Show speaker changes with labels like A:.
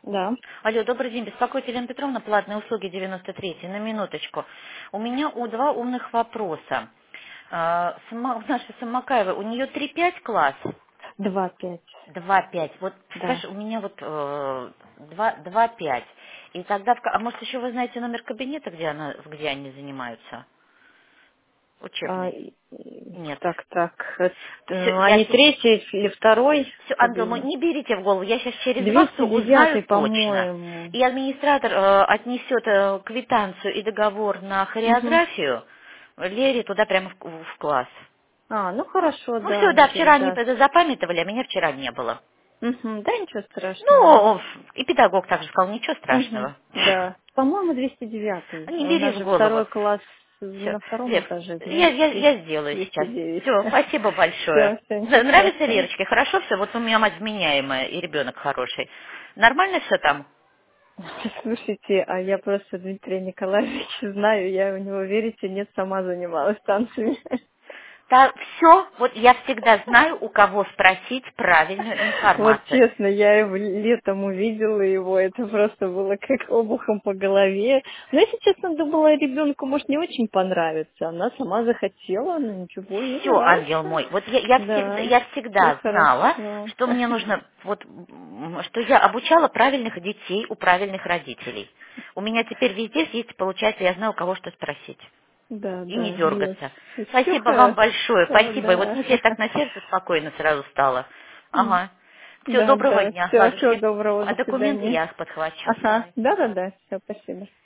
A: Да.
B: Алло, добрый день. Беспокоит Елена Петровна, платные услуги 93. На минуточку. У меня два умных вопроса. Наша Самокаева, у нее 3-5 класс?
A: 2-5.
B: 2-5. Вот,
A: Да.
B: скажи, у меня вот 2-5. И тогда, а может еще вы знаете номер кабинета, где они занимаются?
A: А,
B: Учебный? Нет.
A: так.
B: Все,
A: Они третий или второй
B: Все, Ангел мой,
A: кабинет?
B: не берите в голову, я сейчас через два все узнаю
A: 209,
B: точно.
A: по-моему.
B: И администратор отнесет квитанцию и договор на
A: Угу.
B: хореографию Лере туда прямо в класс.
A: Ну хорошо,
B: Ну все,
A: да,
B: да, вчера они
A: передаст.
B: тогда запамятовали, а меня вчера не было.
A: Угу. Да, ничего страшного.
B: Ну, и педагог также сказал, ничего
A: Угу.
B: страшного.
A: Да. По-моему, 209.
B: Не
A: У
B: бери
A: нас
B: в
A: же
B: голову.
A: второй класс
B: Все.
A: на втором
B: Лев,
A: этаже,
B: я,
A: значит,
B: я, я сделаю сейчас.
A: 209.
B: Все, спасибо большое.
A: Все, ничего
B: Нравится
A: страшного.
B: Лерочке? Хорошо все? Вот у меня мать вменяемая и ребенок хороший. Нормально все там?
A: Слушайте, а я просто Дмитрия Николаевича знаю, я у него, верите, нет, сама занималась танцами.
B: Да, все, вот я всегда знаю, у кого спросить правильную
A: Вот
B: информацию.
A: честно, я его летом увидела его, это просто было как обухом по голове. Но если честно, думала, ребенку может не очень понравится. Она сама захотела, но ничего, ей
B: Все, ангел
A: нравится.
B: мой, вот я всегда,
A: Да,
B: я
A: все
B: всегда знала,
A: хорошо.
B: что мне нужно, вот, что я обучала правильных детей у правильных родителей. У меня теперь везде есть, получается, я знаю, у кого что спросить.
A: Да,
B: И не
A: да, есть.
B: дергаться.
A: Все
B: Спасибо вам
A: хорошо,
B: большое, спасибо. И вот
A: да.
B: мне теперь так на сердце спокойно сразу стало. Ага. Все,
A: Да,
B: доброго
A: да,
B: дня,
A: все, всего
B: ладушки.
A: доброго,
B: А
A: до
B: документы
A: свидания.
B: я подхвачу.
A: Ага,
B: Давай. Ага.
A: да, все, спасибо.